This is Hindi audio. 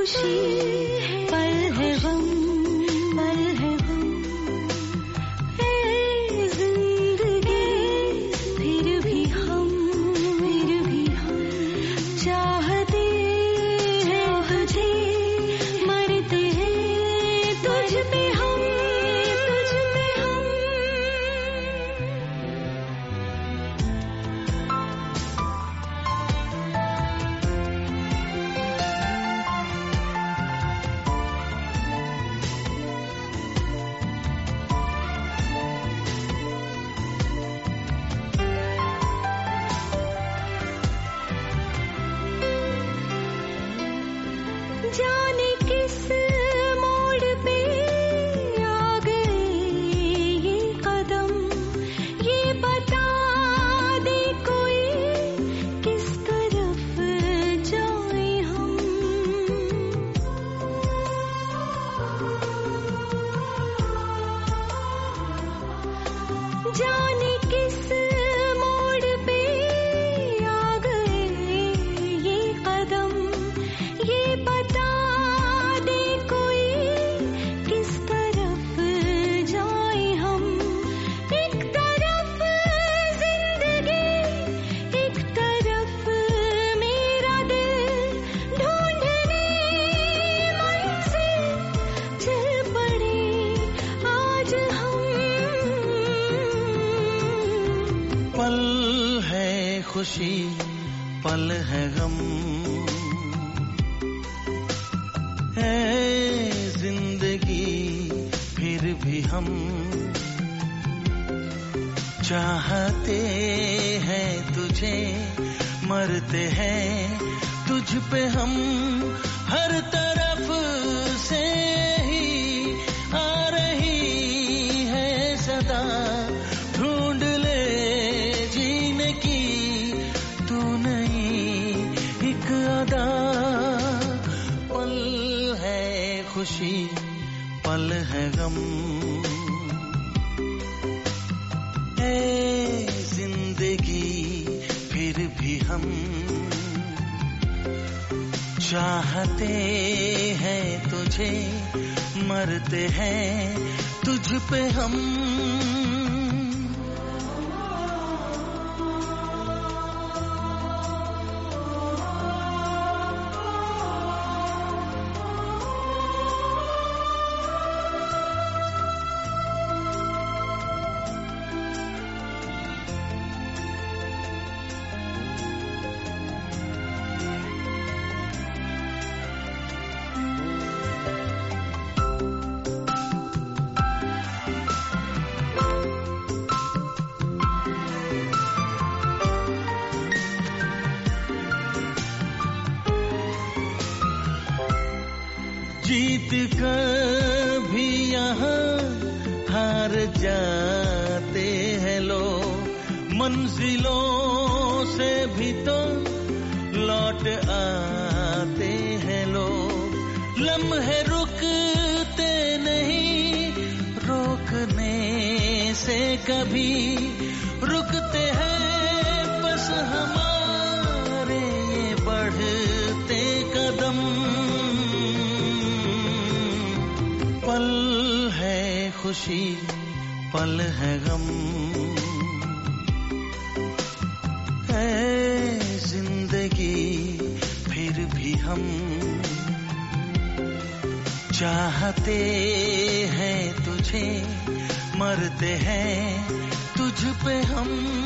खुशी पल है गम, पल है गम। ए जिंदगी फिर भी हम चाहते हैं तुझे, मरते हैं तुझ पे हम, तुझ पे हम। जाने किस मोड़ पे आ गए ये कदम, ये बता दे कोई किस तरफ जाए हम। जाने किस मोड़ पे आ गए ये कदम, ये बता दे कोई किस तरफ जाए हम। एक तरफ जिंदगी, एक तरफ मेरा दिल, ढूंढने मंजिल चल पड़े आज हम। पल है खुशी, पल है गम। है जिंदगी फिर भी हम चाहते हैं तुझे, मरते हैं तुझ पे हम। हर तरफ से ही आ रही है सदा, ढूंढ ले जीने की तू नहीं एक अदा। पल है खुशी, पल है गम। ए जिंदगी फिर भी हम चाहते हैं तुझे, मरते हैं तुझ पे हम। जीत कर भी यहाँ हार जाते हैं लोग, मंजिलों से भी तो लौट आते हैं लोग। लम्हे रुकते नहीं, रोकने से कभी रुकते हैं बस हमारे ये बढ़ते कदम। पल है खुशी, पल है गम। है जिंदगी फिर भी हम चाहते हैं तुझे, मरते हैं तुझ पे हम।